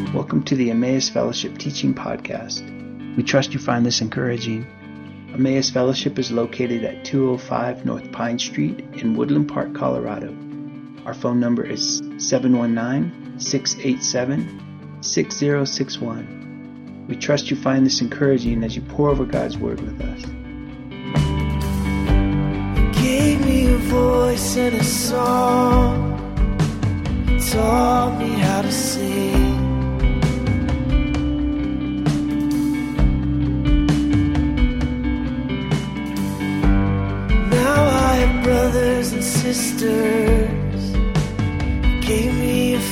Welcome to the Emmaus Fellowship Teaching Podcast. We trust you find this encouraging. Emmaus Fellowship is located at 205 North Pine Street in Woodland Park, Colorado. Our phone number is 719-687-6061. We trust you find this encouraging as you pour over God's Word with us. Gave me a voice and a song, taught me how to sing. Brothers and sisters, gave me a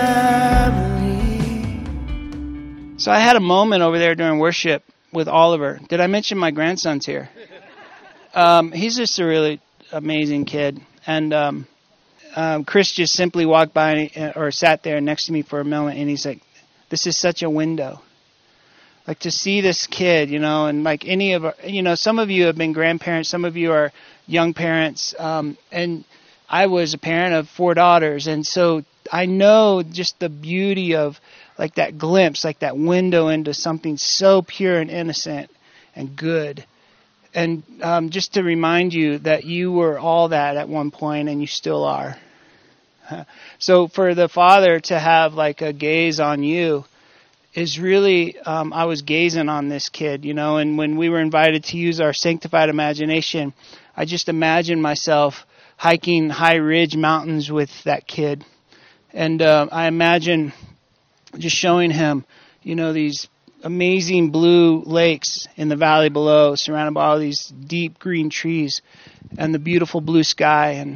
family. So I had a moment over there during worship with Oliver. Did I mention my grandson's here? He's just a really amazing kid. And Chris just simply walked by or sat there next to me for a moment, and he's like, this is such a window. Like to see this kid, and like any of our, some of you have been grandparents, some of you are young parents, and I was a parent of 4 daughters, and so I know just the beauty of like that glimpse, like that window into something so pure and innocent and good. And just to remind you that you were all that at one point, and you still are. So for the Father to have like a gaze on you is really, I was gazing on this kid, and when we were invited to use our sanctified imagination, I just imagined myself hiking high ridge mountains with that kid. And I imagine just showing him, these amazing blue lakes in the valley below, surrounded by all these deep green trees and the beautiful blue sky.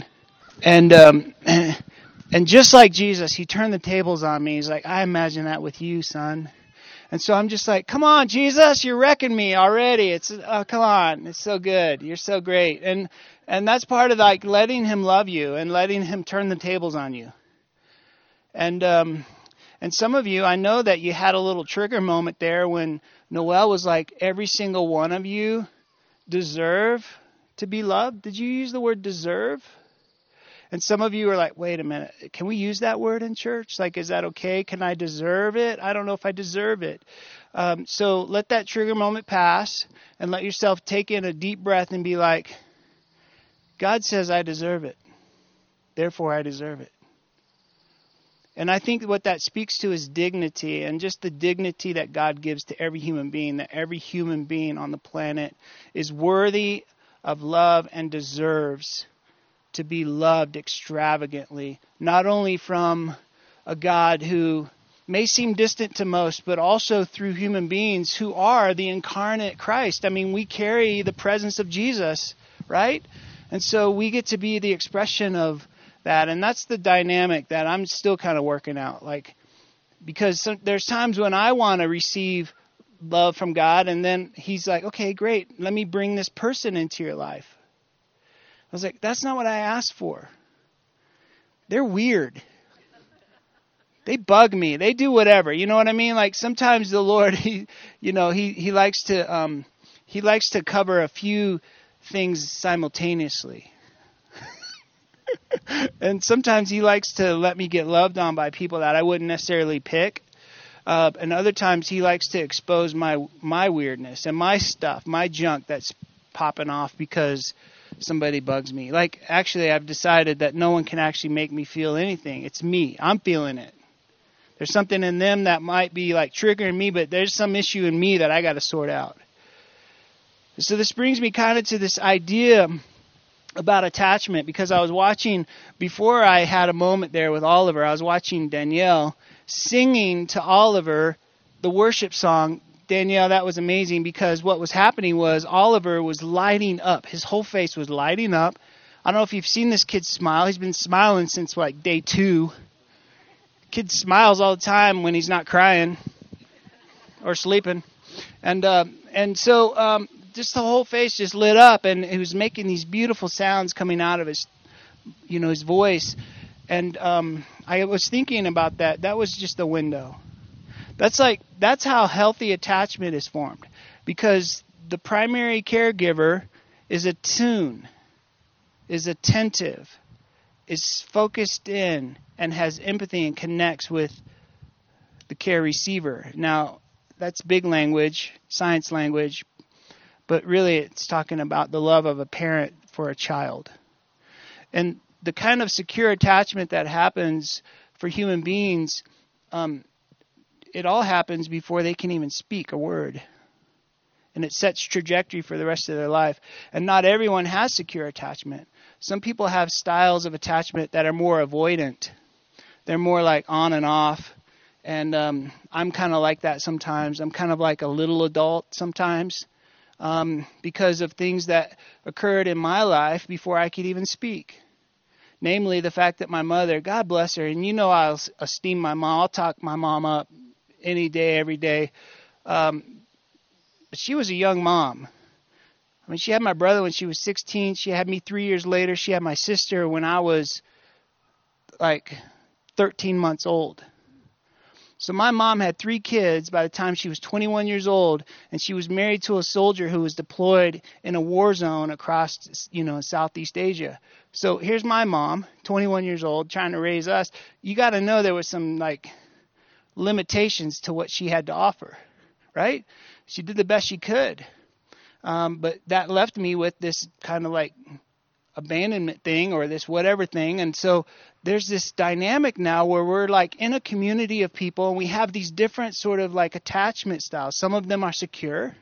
And just like Jesus, he turned the tables on me. He's like, I imagine that with you, son. And so I'm just like, come on, Jesus, you're wrecking me already. Come on, it's so good. You're so great. And that's part of like letting him love you and letting him turn the tables on you. And some of you, I know that you had a little trigger moment there when Noel was like, every single one of you deserve to be loved. Did you use the word deserve? And some of you are like, wait a minute, can we use that word in church? Like, is that okay? Can I deserve it? I don't know if I deserve it. So let that trigger moment pass and let yourself take in a deep breath and be like, God says I deserve it. Therefore, I deserve it. And I think what that speaks to is dignity, and just the dignity that God gives to every human being, that every human being on the planet is worthy of love and deserves to be loved extravagantly, not only from a God who may seem distant to most, but also through human beings who are the incarnate Christ. I mean, we carry the presence of Jesus, right? And so we get to be the expression of that, and that's the dynamic that I'm still kind of working out, because there's times when I want to receive love from God, and then he's like, okay, great, let me bring this person into your life. I was like, that's not what I asked for. They're weird. They bug me. They do whatever. You know what I mean? Like sometimes the Lord, he likes to cover a few things simultaneously. And sometimes he likes to let me get loved on by people that I wouldn't necessarily pick. And other times he likes to expose my weirdness and my stuff, my junk that's popping off because somebody bugs me. Like, actually, I've decided that no one can actually make me feel anything. It's me. I'm feeling it. There's something in them that might be like triggering me, but there's some issue in me that I got to sort out. So this brings me kind of to this idea about attachment, because I was watching, before I had a moment there with Oliver, I was watching Danielle singing to Oliver the worship song. Danielle, that was amazing, because what was happening was Oliver was lighting up. His whole face was lighting up. I don't know if you've seen this kid smile. He's been smiling since like day 2. Kid smiles all the time when he's not crying or sleeping. And so just the whole face just lit up, and he was making these beautiful sounds coming out of his voice. And I was thinking about that. That was just the window. That's how healthy attachment is formed, because the primary caregiver is attuned, is attentive, is focused in, and has empathy and connects with the care receiver. Now, that's big language, science language, but really it's talking about the love of a parent for a child. And the kind of secure attachment that happens for human beings, it all happens before they can even speak a word. And it sets trajectory for the rest of their life. And not everyone has secure attachment. Some people have styles of attachment that are more avoidant. They're more like on and off. And I'm kind of like that sometimes. I'm kind of like a little adult sometimes because of things that occurred in my life before I could even speak. Namely, the fact that my mother, God bless her, and you know I'll esteem my mom. I'll talk my mom up any day, every day. But she was a young mom. I mean, she had my brother when she was 16. She had me 3 years later. She had my sister when I was like 13 months old. So my mom had 3 kids by the time she was 21 years old, and she was married to a soldier who was deployed in a war zone across, Southeast Asia. So here's my mom, 21 years old, trying to raise us. You got to know there was some limitations to what she had to offer, right? She did the best she could. But that left me with this kind of abandonment thing or this whatever thing. And so there's this dynamic now where we're in a community of people and we have these different sort of attachment styles. Some of them are secure.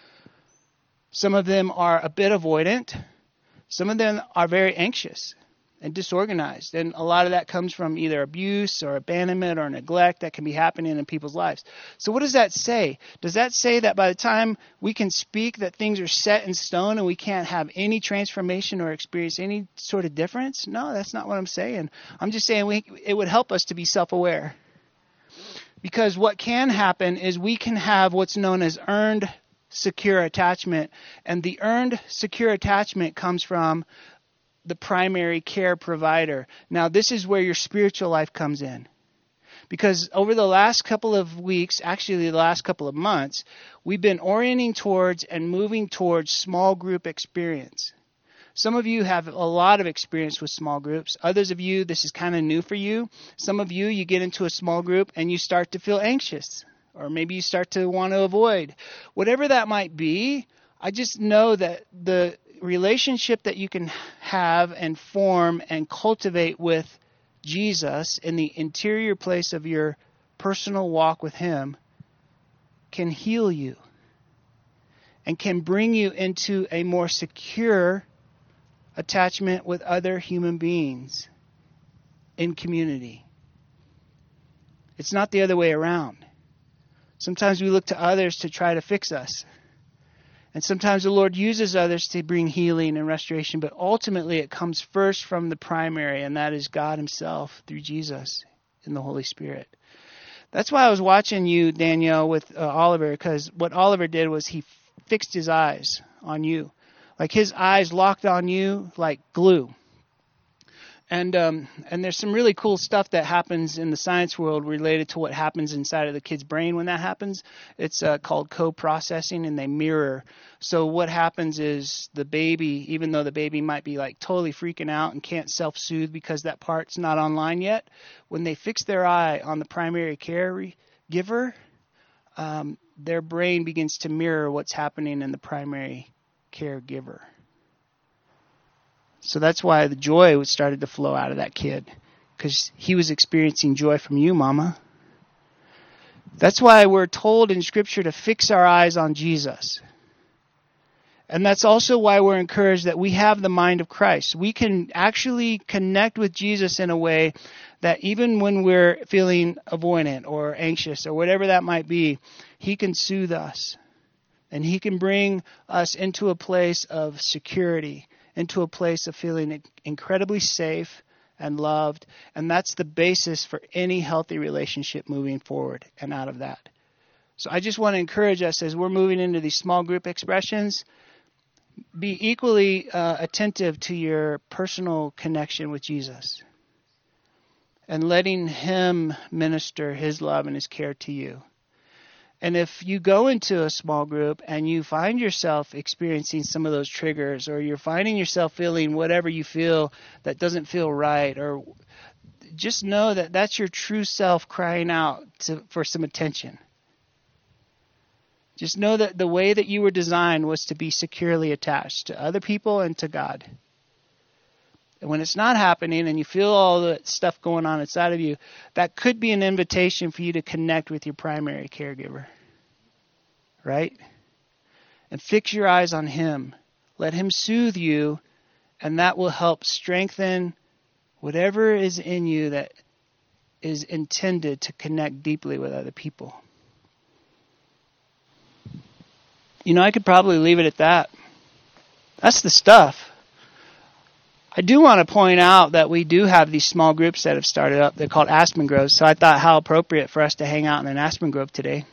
Some of them are a bit avoidant. Some of them are very anxious and disorganized. And a lot of that comes from either abuse or abandonment or neglect that can be happening in people's lives. So what does that say? Does that say that by the time we can speak that things are set in stone and we can't have any transformation or experience any sort of difference? No, that's not what I'm saying. I'm just saying it would help us to be self-aware. Because what can happen is we can have what's known as earned secure attachment. And the earned secure attachment comes from the primary care provider. Now, this is where your spiritual life comes in. Because over the last couple of weeks, actually the last couple of months, we've been orienting towards and moving towards small group experience. Some of you have a lot of experience with small groups. Others of you, this is kind of new for you. Some of you, you get into a small group and you start to feel anxious. Or maybe you start to want to avoid. Whatever that might be, I just know that the relationship that you can have and form and cultivate with Jesus in the interior place of your personal walk with Him can heal you and can bring you into a more secure attachment with other human beings in community. It's not the other way around. Sometimes we look to others to try to fix us. And sometimes the Lord uses others to bring healing and restoration, but ultimately it comes first from the primary, and that is God Himself through Jesus in the Holy Spirit. That's why I was watching you, Danielle, with Oliver, because what Oliver did was he fixed his eyes on you. His eyes locked on you like glue. And there's some really cool stuff that happens in the science world related to what happens inside of the kid's brain when that happens. It's called co-processing, and they mirror. So what happens is the baby, even though the baby might be totally freaking out and can't self-soothe because that part's not online yet, when they fix their eye on the primary care giver, their brain begins to mirror what's happening in the primary caregiver. So that's why the joy started to flow out of that kid, because he was experiencing joy from you, Mama. That's why we're told in Scripture to fix our eyes on Jesus. And that's also why we're encouraged that we have the mind of Christ. We can actually connect with Jesus in a way that even when we're feeling avoidant or anxious or whatever that might be, He can soothe us. And He can bring us into a place of security, into a place of feeling incredibly safe and loved. And that's the basis for any healthy relationship moving forward and out of that. So I just want to encourage us as we're moving into these small group expressions, be equally attentive to your personal connection with Jesus and letting Him minister His love and His care to you. And if you go into a small group and you find yourself experiencing some of those triggers, or you're finding yourself feeling whatever you feel that doesn't feel right, or just know that that's your true self crying out for some attention. Just know that the way that you were designed was to be securely attached to other people and to God. And when it's not happening and you feel all the stuff going on inside of you, that could be an invitation for you to connect with your primary caregiver. Right? And fix your eyes on him. Let him soothe you, and that will help strengthen whatever is in you that is intended to connect deeply with other people. I could probably leave it at that. That's the stuff. I do want to point out that we do have these small groups that have started up. They're called Aspen Groves. So I thought how appropriate for us to hang out in an Aspen Grove today.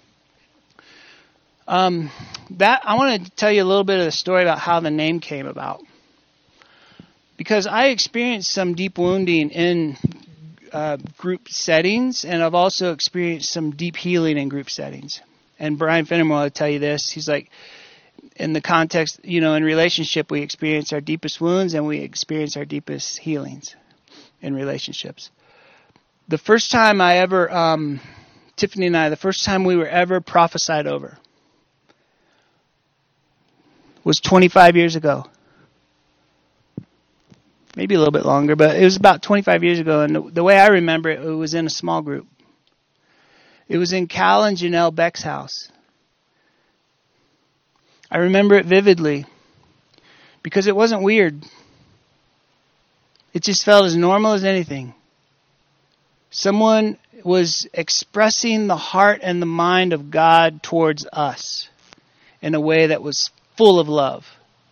I want to tell you a little bit of the story about how the name came about. Because I experienced some deep wounding in group settings, and I've also experienced some deep healing in group settings. And Brian Finnemore will tell you this. He's like, in the context, in relationship, we experience our deepest wounds and we experience our deepest healings in relationships. The first time Tiffany and I, the first time we were ever prophesied over was 25 years ago. Maybe a little bit longer, but it was about 25 years ago. And the way I remember it, it was in a small group. It was in Cal and Janelle Beck's house. I remember it vividly because it wasn't weird. It just felt as normal as anything. Someone was expressing the heart and the mind of God towards us in a way that was full of love.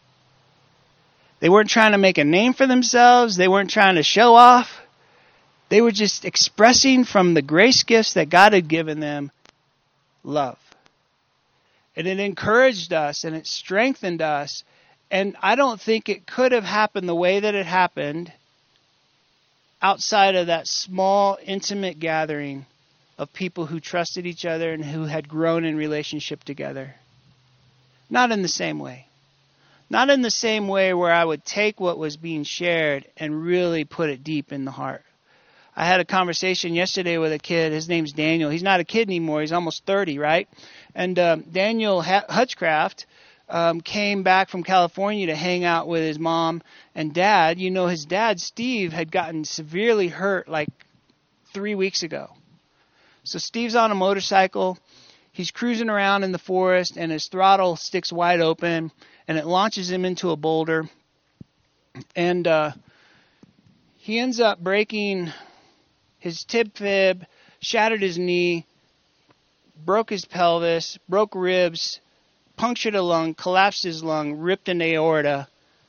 They weren't trying to make a name for themselves. They weren't trying to show off. They were just expressing from the grace gifts that God had given them love. And it encouraged us and it strengthened us. And I don't think it could have happened the way that it happened outside of that small, intimate gathering of people who trusted each other and who had grown in relationship together. Not in the same way. Not in the same way where I would take what was being shared and really put it deep in the heart. I had a conversation yesterday with a kid. His name's Daniel. He's not a kid anymore. He's almost 30, right? And Daniel Hutchcraft came back from California to hang out with his mom and dad. His dad, Steve, had gotten severely hurt like 3 weeks ago. So Steve's on a motorcycle. He's cruising around in the forest, and his throttle sticks wide open, and it launches him into a boulder. And he ends up breaking his tib fib, shattered his knee, broke his pelvis, broke ribs, punctured a lung, collapsed his lung, ripped an aorta.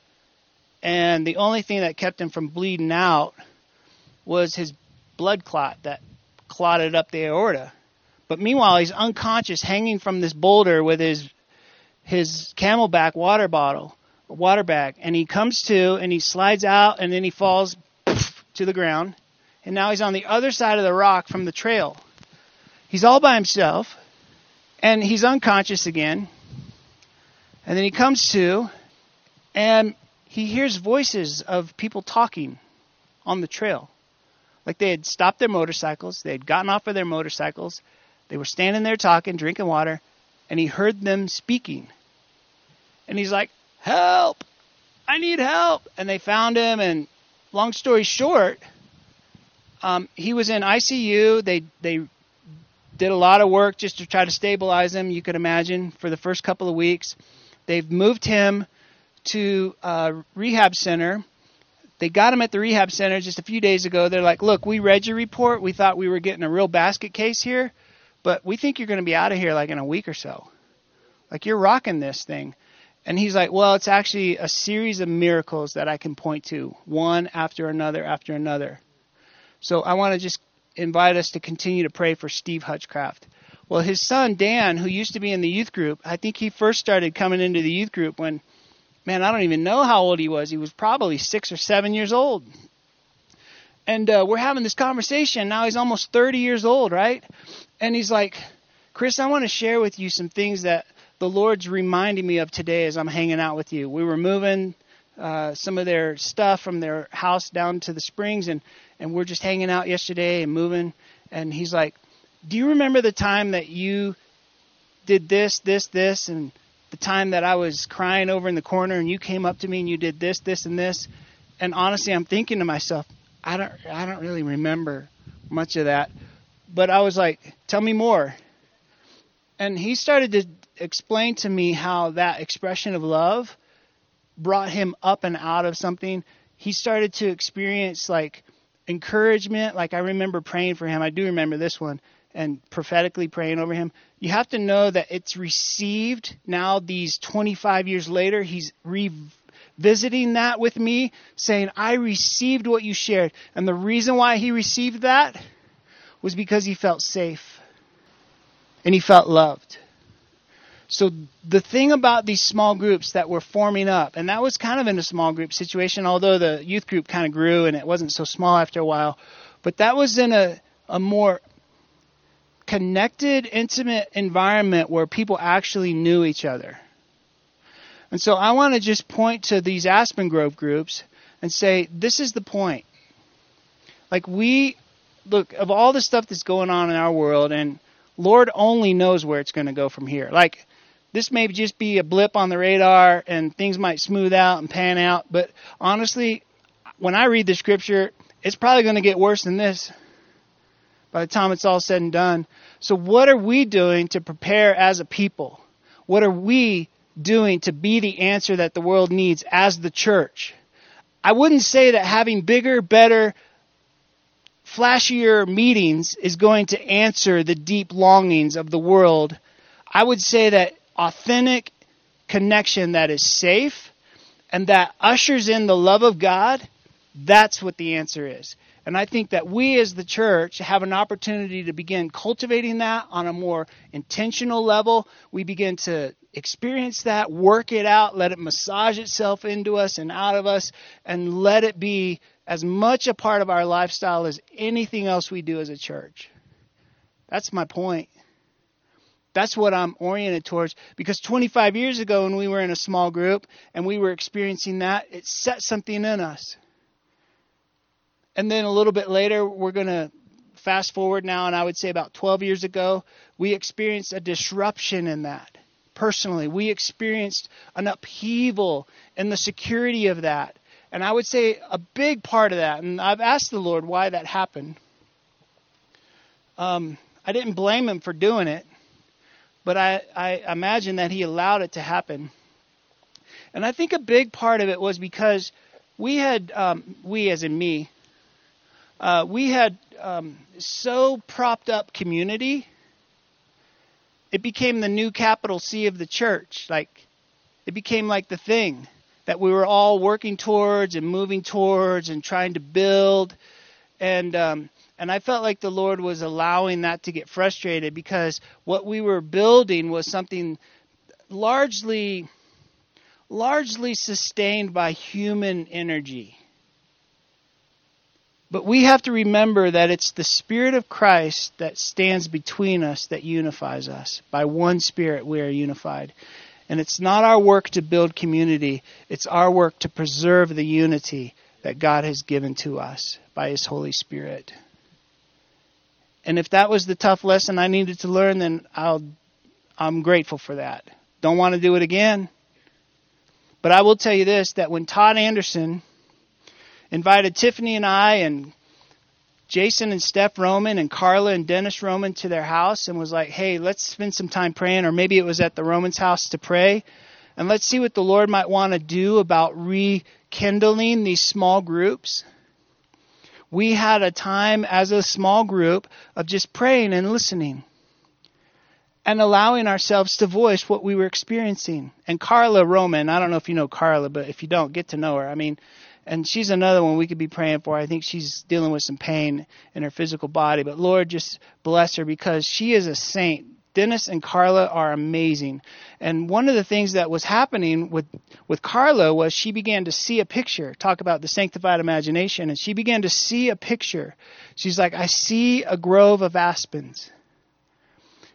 And the only thing that kept him from bleeding out was his blood clot that clotted up the aorta. But meanwhile, he's unconscious, hanging from this boulder with his Camelback water bag. And he comes to, and he slides out, and then he falls to the ground. And now he's on the other side of the rock from the trail. He's all by himself, and he's unconscious again. And then he comes to, and he hears voices of people talking on the trail. Like they had stopped their motorcycles. They had gotten off of their motorcycles. They were standing there talking, drinking water, and he heard them speaking. And he's like, "Help! I need help!" And they found him, and long story short, he was in ICU. They did a lot of work just to try to stabilize him, you could imagine, for the first couple of weeks. They've moved him to a rehab center. They got him at the rehab center just a few days ago. They're like, "Look, we read your report. We thought we were getting a real basket case here, but we think you're going to be out of here like in a week or so. Like, you're rocking this thing." And he's like, "Well, it's actually a series of miracles that I can point to, one after another after another." So I want to just invite us to continue to pray for Steve Hutchcraft. Well, his son, Dan, who used to be in the youth group, I think he first started coming into the youth group when, I don't even know how old he was. He was probably 6 or 7 years old. And we're having this conversation. Now he's almost 30 years old, right? And he's like, "Chris, I want to share with you some things that the Lord's reminding me of today as I'm hanging out with you." We were moving some of their stuff from their house down to the Springs, and we're just hanging out yesterday and moving. And he's like, do you remember the time that you did this, and the time that I was crying over in the corner and you came up to me and you did this, and this? And honestly, I'm thinking to myself, I don't really remember much of that. But I was like, tell me more. And he started to explain to me how that expression of love brought him up and out of something. He started to experience like encouragement. Like I remember praying for him. I do remember this one, and prophetically praying over him. You have to know that it's received now. These 25 years later, he's revisiting that with me, saying, I received what you shared. And the reason why he received that was because he felt safe and he felt loved. So the thing about these small groups that were forming up, and that was kind of in a small group situation, although the youth group kind of grew and it wasn't so small after a while, but that was in a more connected, intimate environment where people actually knew each other. And so I want to just point to these Aspen Grove groups and say, this is the point. Like look, of all the stuff that's going on in our world, and Lord only knows where it's going to go from here. Like, this may just be a blip on the radar and things might smooth out and pan out. But honestly, when I read the scripture, it's probably going to get worse than this by the time it's all said and done. So what are we doing to prepare as a people? What are we doing to be the answer that the world needs as the church? I wouldn't say that having bigger, better, flashier meetings is going to answer the deep longings of the world. I would say that authentic connection that is safe and that ushers in the love of God, that's what the answer is. And I think that we as the church have an opportunity to begin cultivating that on a more intentional level. We begin to experience that, work it out, let it massage itself into us and out of us, and let it be as much a part of our lifestyle as anything else we do as a church. That's my point. That's what I'm oriented towards, because 25 years ago when we were in a small group and we were experiencing that, it set something in us. And then a little bit later, we're going to fast forward now, and I would say about 12 years ago, we experienced a disruption in that. Personally, we experienced an upheaval in the security of that. And I would say a big part of that, and I've asked the Lord why that happened. I didn't blame him for doing it, but I imagine that he allowed it to happen. And I think a big part of it was because we had, we as in me, we had so propped up community, it became the new capital C of the church. Like, it became like the thing that we were all working towards and moving towards and trying to build. And I felt like the Lord was allowing that to get frustrated, because what we were building was something largely sustained by human energy. But we have to remember that it's the Spirit of Christ that stands between us that unifies us. By one Spirit we are unified. And it's not our work to build community. It's our work to preserve the unity that God has given to us by His Holy Spirit. And if that was the tough lesson I needed to learn, then I'm grateful for that. Don't want to do it again. But I will tell you this, that when Todd Anderson invited Tiffany and I and Jason and Steph Roman and Carla and Dennis Roman to their house and was like, hey, let's spend some time praying, or maybe it was at the Romans' house to pray, and let's see what the Lord might want to do about rekindling these small groups. We had a time as a small group of just praying and listening and allowing ourselves to voice what we were experiencing. And Carla Roman, I don't know if you know Carla, but if you don't, get to know her. And she's another one we could be praying for. I think she's dealing with some pain in her physical body. But Lord, just bless her, because she is a saint. Dennis and Carla are amazing. And one of the things that was happening with Carla was she began to see a picture. Talk about the sanctified imagination. And she began to see a picture. She's like, I see a grove of aspens.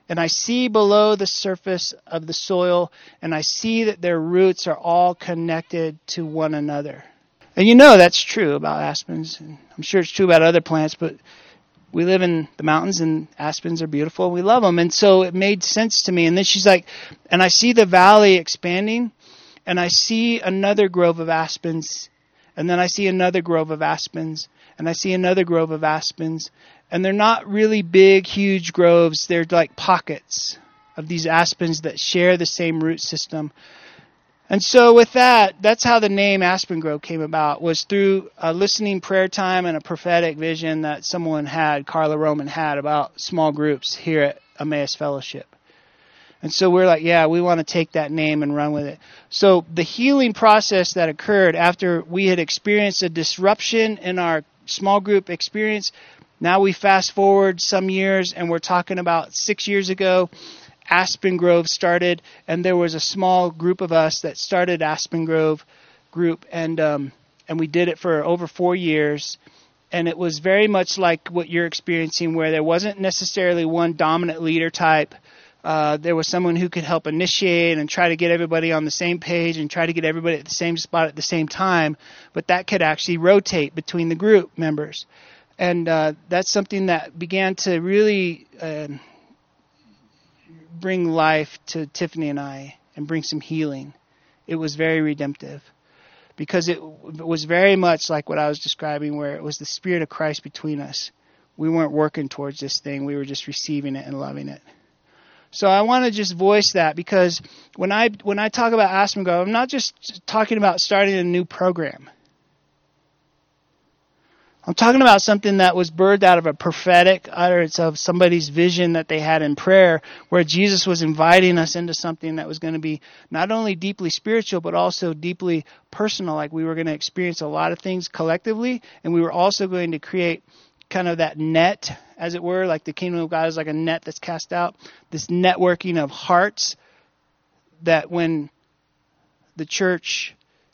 And I see below the surface of the soil, and I see that their roots are all connected to one another. And you know that's true about aspens. And I'm sure it's true about other plants, but we live in the mountains, and aspens are beautiful, and we love them. And so it made sense to me. And then she's like, and I see the valley expanding, and I see another grove of aspens, and then I see another grove of aspens, and I see another grove of aspens. And they're not really big, huge groves. They're like pockets of these aspens that share the same root system. And so with that, that's how the name Aspen Grove came about, was through a listening prayer time and a prophetic vision that someone had, Carla Roman had, about small groups here at Emmaus Fellowship. And so we're like, yeah, we want to take that name and run with it. So the healing process that occurred after we had experienced a disruption in our small group experience, now we fast forward some years, and we're talking about 6 years ago, Aspen Grove started, and there was a small group of us that started Aspen Grove group, and we did it for over 4 years, and it was very much like what you're experiencing, where there wasn't necessarily one dominant leader type. There was someone who could help initiate and try to get everybody on the same page and try to get everybody at the same spot at the same time, but that could actually rotate between the group members. And that's something that began to really bring life to Tiffany and I and bring some healing. It was very redemptive because it was very much like what I was describing, where it was the Spirit of Christ between us. We weren't working towards this thing. We were just receiving it and loving it. So I want to just voice that, because when I talk about Aspen Grove, I'm not just talking about starting a new program. I'm talking about something that was birthed out of a prophetic utterance of somebody's vision that they had in prayer, where Jesus was inviting us into something that was going to be not only deeply spiritual, but also deeply personal. Like, we were going to experience a lot of things collectively, and we were also going to create kind of that net, as it were, like the kingdom of God is like a net that's cast out. This networking of hearts that when the church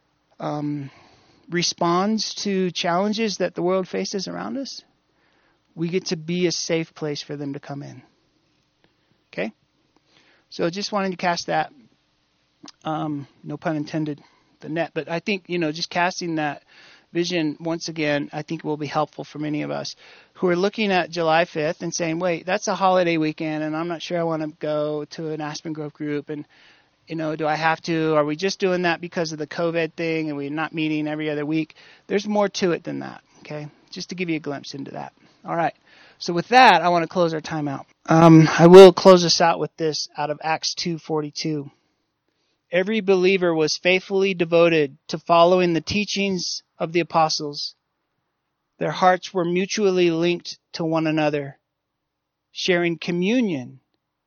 responds to challenges that the world faces around us, we get to be a safe place for them to come in. Okay? So just wanted to cast that, no pun intended, the net. But I think, just casting that vision once again, I think will be helpful for many of us who are looking at July 5th and saying, wait, that's a holiday weekend, and I'm not sure I want to go to an Aspen Grove group, and do I have to? Are we just doing that because of the COVID thing and we're not meeting every other week? There's more to it than that, okay? Just to give you a glimpse into that. All right. So with that, I want to close our time out. I will close us out with this out of Acts 2:42. Every believer was faithfully devoted to following the teachings of the apostles. Their hearts were mutually linked to one another, sharing communion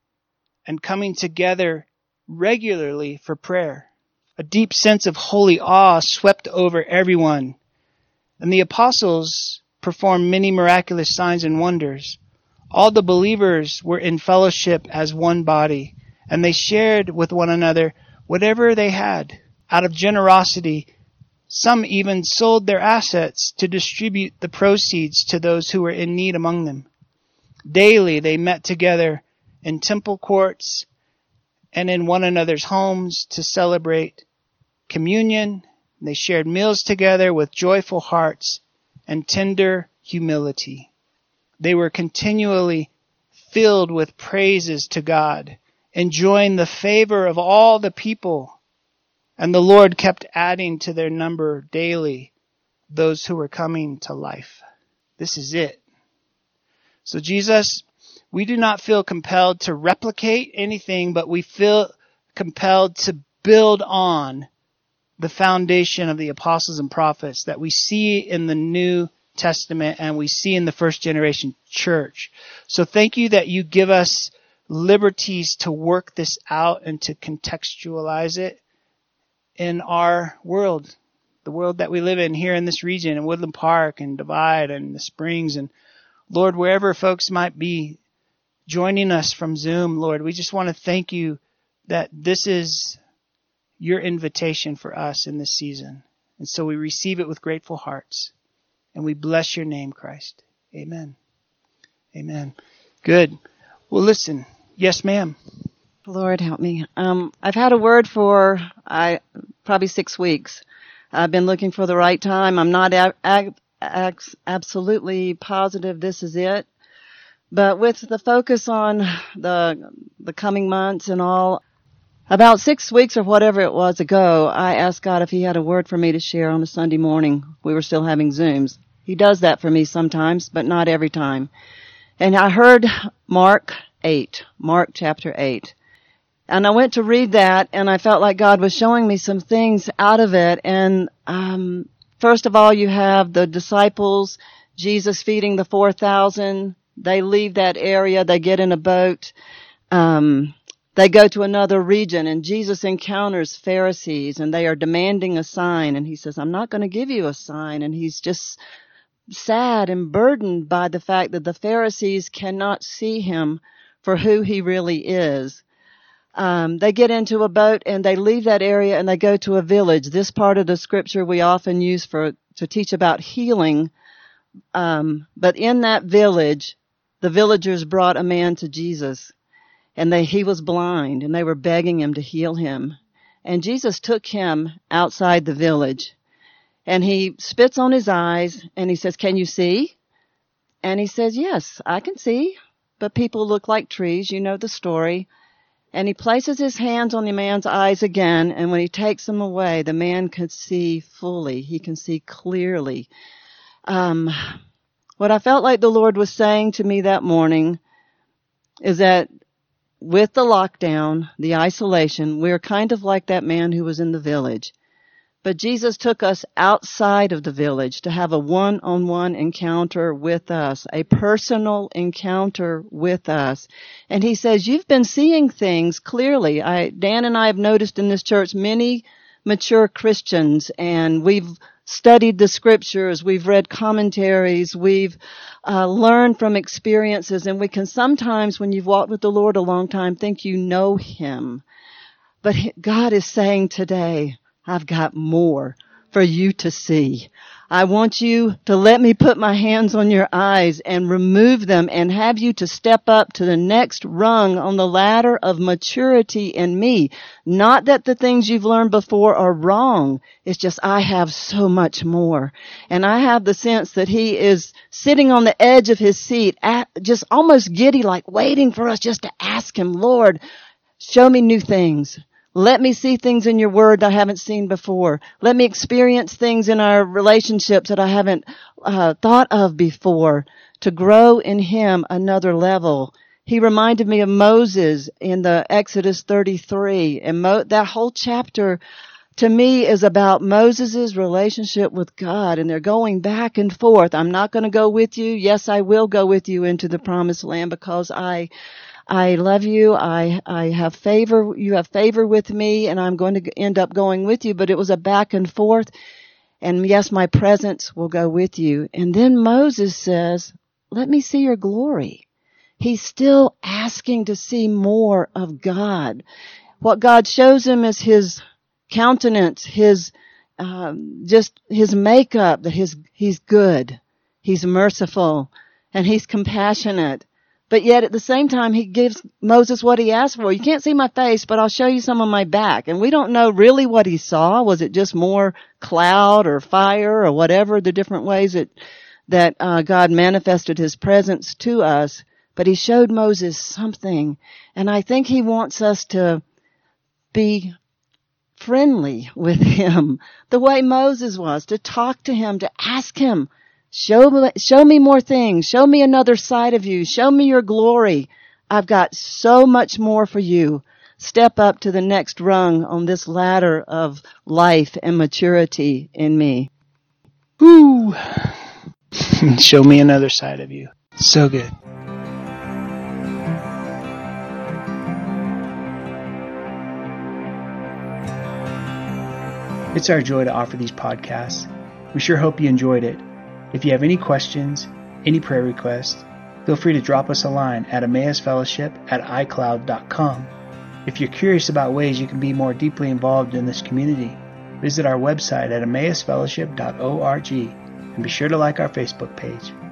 and coming together regularly for prayer. A deep sense of holy awe swept over everyone, and the apostles performed many miraculous signs and wonders. All the believers were in fellowship as one body, and they shared with one another whatever they had. Out of generosity, some even sold their assets to distribute the proceeds to those who were in need among them. Daily they met together in temple courts and in one another's homes to celebrate communion. They shared meals together with joyful hearts and tender humility. They were continually filled with praises to God, enjoying the favor of all the people. And the Lord kept adding to their number daily those who were coming to life. This is it. So Jesus, we do not feel compelled to replicate anything, but we feel compelled to build on the foundation of the apostles and prophets that we see in the New Testament and we see in the first generation church. So thank you that you give us liberties to work this out and to contextualize it in our world, the world that we live in here in this region, in Woodland Park and Divide and the Springs. And Lord, wherever folks might be joining us from Zoom, Lord, we just want to thank you that this is your invitation for us in this season. And so we receive it with grateful hearts. And we bless your name, Christ. Amen. Amen. Good. Well, listen, Yes, ma'am. Lord help me. I've had a word for probably 6 weeks. I've been looking for the right time. I'm not absolutely positive this is it. But with the focus on the coming months and all, about 6 weeks or whatever it was ago, I asked God if he had a word for me to share on a Sunday morning. We were still having Zooms. He does that for me sometimes, but not every time. And I heard Mark chapter 8. And I went to read that, and I felt like God was showing me some things out of it. And first of all, you have the disciples, Jesus feeding the 4,000. They leave that area. They get in a boat. They go to another region, and Jesus encounters Pharisees, and they are demanding a sign. And he says, I'm not going to give you a sign. And he's just sad and burdened by the fact that the Pharisees cannot see him for who he really is. They get into a boat and they leave that area and they go to a village. This part of the scripture we often use to teach about healing. But in that village, the villagers brought a man to Jesus, and he was blind, and they were begging him to heal him. And Jesus took him outside the village, and he spits on his eyes, and he says, can you see? And he says, yes, I can see, but people look like trees. You know the story. And he places his hands on the man's eyes again, and when he takes them away, the man could see fully. He can see clearly. What I felt like the Lord was saying to me that morning is that with the lockdown, the isolation, we're kind of like that man who was in the village. But Jesus took us outside of the village to have a one-on-one encounter with us, a personal encounter with us. And he says, you've been seeing things clearly. Dan and I have noticed in this church many mature Christians, and we've studied the scriptures, we've read commentaries, we've learned from experiences, and we can sometimes, when you've walked with the Lord a long time, think you know him. But God is saying today, I've got more for you to see. I want you to let me put my hands on your eyes and remove them and have you to step up to the next rung on the ladder of maturity in me. Not that the things you've learned before are wrong. It's just I have so much more. And I have the sense that he is sitting on the edge of his seat, just almost giddy, like waiting for us just to ask him, Lord, show me new things. Let me see things in your word that I haven't seen before. Let me experience things in our relationships that I haven't thought of before, to grow in him another level. He reminded me of Moses in the Exodus 33. And that whole chapter to me is about Moses' relationship with God. And they're going back and forth. I'm not going to go with you. Yes, I will go with you into the promised land because I love you. I have favor. You have favor with me, and I'm going to end up going with you. But it was a back and forth. And yes, my presence will go with you. And then Moses says, let me see your glory. He's still asking to see more of God. What God shows him is his countenance, his makeup, that he's good, he's merciful, and he's compassionate. But yet at the same time, he gives Moses what he asked for. You can't see my face, but I'll show you some of my back. And we don't know really what he saw. Was it just more cloud or fire or whatever, the different ways that God manifested his presence to us? But he showed Moses something. And I think he wants us to be friendly with him the way Moses was, to talk to him, to ask him, show me more things. Show me another side of you. Show me your glory. I've got so much more for you. Step up to the next rung on this ladder of life and maturity in me. Woo! Show me another side of you. So good. It's our joy to offer these podcasts. We sure hope you enjoyed it. If you have any questions, any prayer requests, feel free to drop us a line at emmausfellowship@icloud.com. If you're curious about ways you can be more deeply involved in this community, visit our website at emmausfellowship.org and be sure to like our Facebook page.